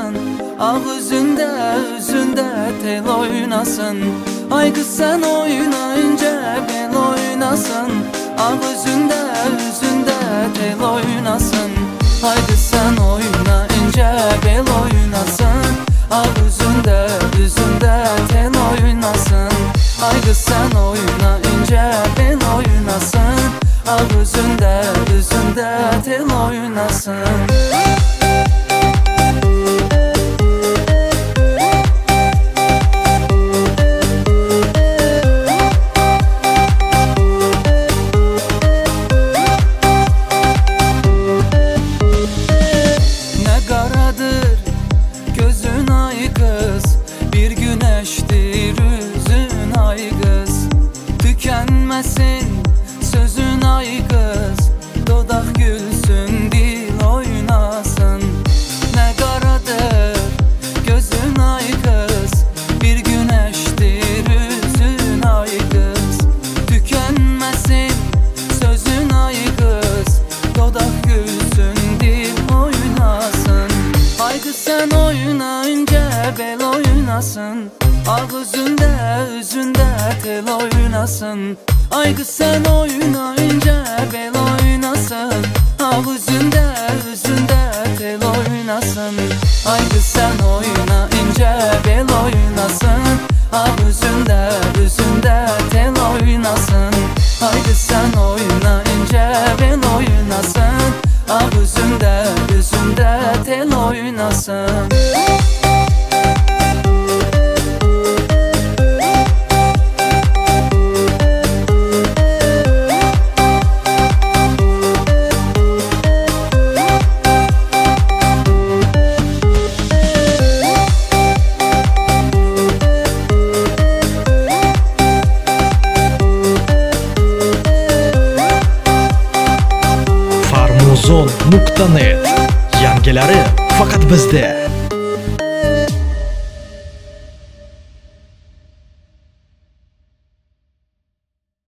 oynasın. Ağzında özünde tel oynasın. Ay kız sen oynayınca bel oynasın. Ağzında özünde tel oynasın. Haydi sen oynayınca bel oynasın. Ağzında özünde tel oynasın. Haydi sen oynayınca bel oynasın. Ağzında özünde tel oynasın. Gözün ay kız, bir güneştir yüzün ay kız. Tükenmesin sözün ay kız, dudak gülsün dil oynasın. Ne karadır gözün ay kız, bir güneştir yüzün ay kız. Tükenmesin sözün ay kız, dudak gülsün dil oynasın. Ay kız sen oynayınca bel oynasın. Ağzında özünde tel oynasın. Ay kız sen oynayınca bel oynasın. Ağzında özünde tel oynasın. Ay kız sen oynayınca bel oynasın. Ağzında özünde tel oynasın. Ay kız sen oynayınca bel oynasın. Ağzında özünde tel oynasın. Farmuzon.net. Yangilari faqat bizda.